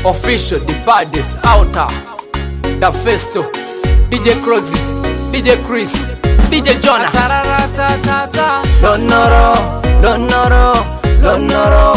Official, the baddest, outer, the festo, DJ Crozy, DJ Chris, DJ Jonah. Lonoro, Lonoro, Lonoro,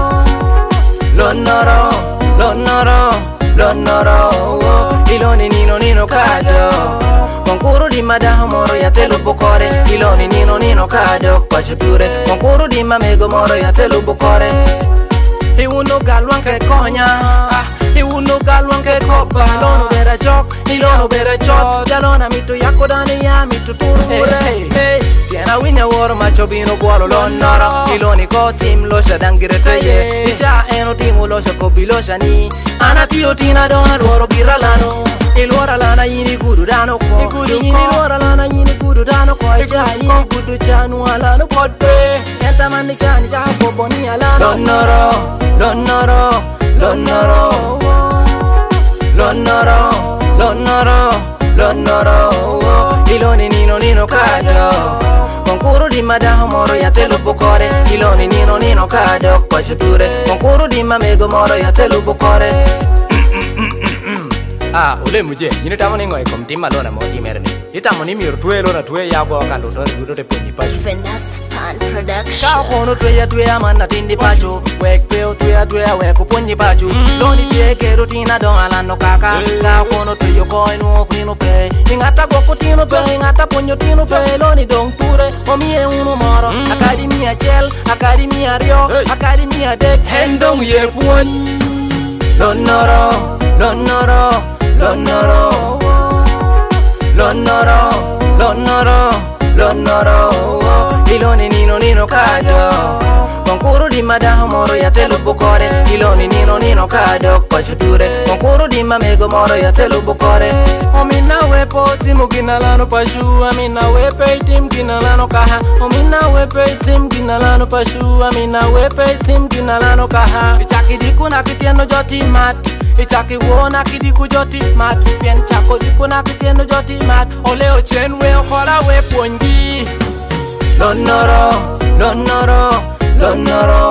Lonoro, Lonoro, Lonoro, Iloni nino nino kado. Concuro di madamoro ya te lo bokore. Iloni nino nino kado kwa chuture. Concuro di mamego moro ya te lo bokore. He uno galwan ke konya, he uno galwan ke kopa. Ilono bera jok, ilono bera chot. Jalona mitu yakodani ya mitu turure. Hey, tiena winya woro macho bino buolo lonoro. Iloni ko team losha dangirete ye. Icha eno timu losha ko bilosha ni. Anatio tina dona duoro biralano. Ilora lana yini gudu dano ko. Yini ilora lana yini gudu dano ko. Icha yini gudu chanu alano kote. Yenta mani chani chako boni alano. Lonoro, Lonoro, Lonoro, Lonoro, Lonoro, Lonoro, Iloni nino nino kado. Concuro di madamoro ya te lo bokore. Iloni nino nino kado kwa chuture. Concuro di mamego moro ya te lo bokore. Ule muje, yini tamoni ngoi kom timma lona mo timerni. Itamoni miru tuwe lona tuwe ya kwa kando gudo te ponji pacho. Finesse Pan Production. Kao kono tuwe ya mana tindi pacho. Wek peo tuwe wek ponji pacho. Loni tieke rutina don alano kaka. Kao kono tuwe koi no pino pe. Ingata goko tino pe, ingata ponyo tino pe. Loni dong ture, omie uno moro. Akademia gel, akademia rio, akademia dek. Hendong ye puon. Lonoro, Lonoro, Lonoro, Lonoro, Lonoro, Lonoro, Iloni nino nino kado. Concuro di madamoro ya te lo bokore. Iloni nino nino kado kwa chuture. Concuro di mamego moro ya te lo bokore. Omina wepo timu ginalano pashu. Amina wepe tim ginalano kaha. Omina wepe tim ginalano pashu. Amina wepe tim ginalano kaha. Ichaki diku na kitieno joti mat. Ichaki wona kidiku joti mat. Pien chako diku na kitieno joti mat. Ole ochenwe okola we ponji. Lonoro, Lonoro, Lonoro,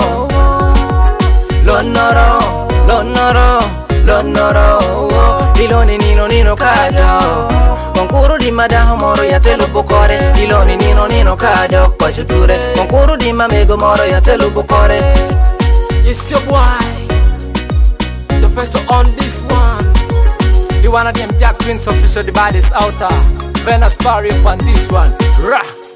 Lonoro, Lonoro, Lonoro, Iloni nino nino kado. Concuro di madamoro ya te lo bokore. Iloni nino nino kado kwa chuture. Concuro di mamego moro ya te lo bokore. It's your boy, the first on this one. The one of them Jack Twins official, the baddest outer. Venus Parry on this one. Rah.